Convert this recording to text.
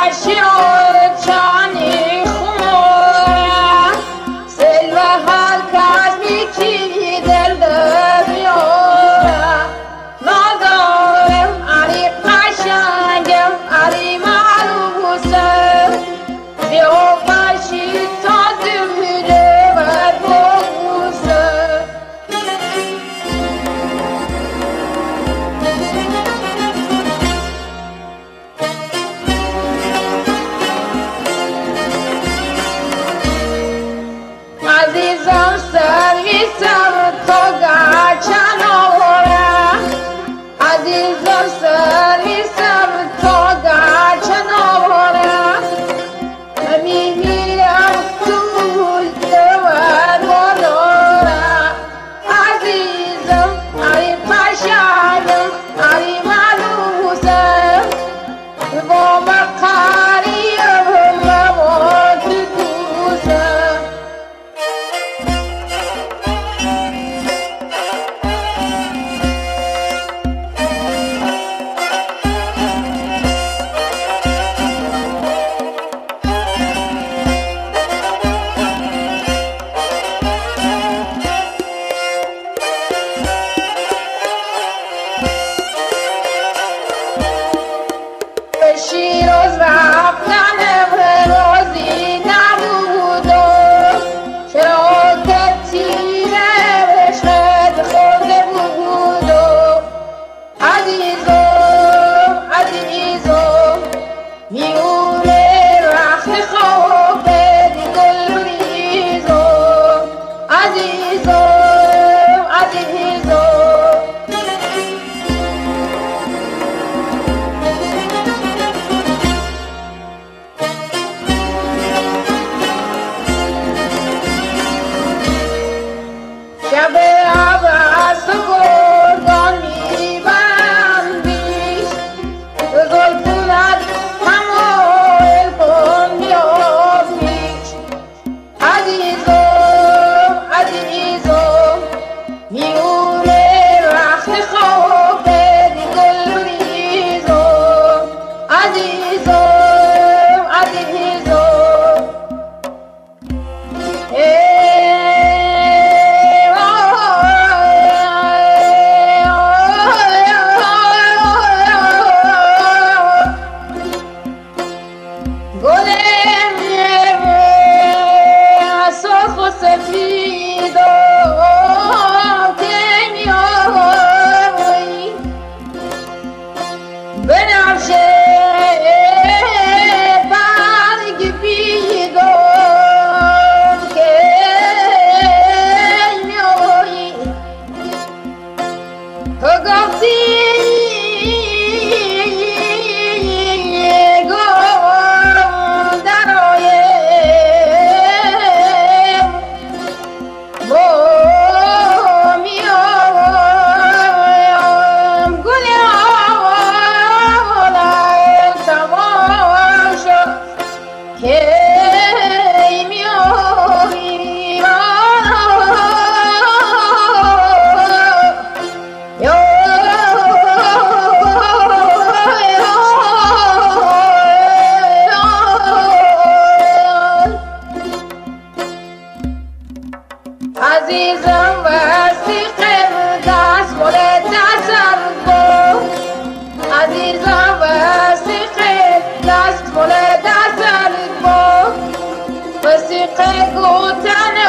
عزیزم سرویسم تو گرچن آورم عزیزم سرویسم تو گرچن آورم میمیرم تو دور بادارم عزیزم علی پشنم علی ملوسم با مقاریم مواد دوزم شیراز رفتن رازی نبود و چرا که تیره عشقت خورده بود و عزیزم عزیزم میونه رخت خواب گل ریزم عزیزم عزیزم شب عباس گردان میبرم بیش زلفونت تمایل کن بیاز پیش عزیزم عزیزم میونه رخت خواب گل ریزم عزیزم عزیزم عزیزم وسیقه دست مال تصرف عزیزم وسیقه دست مال تصرف وسیقه گوتن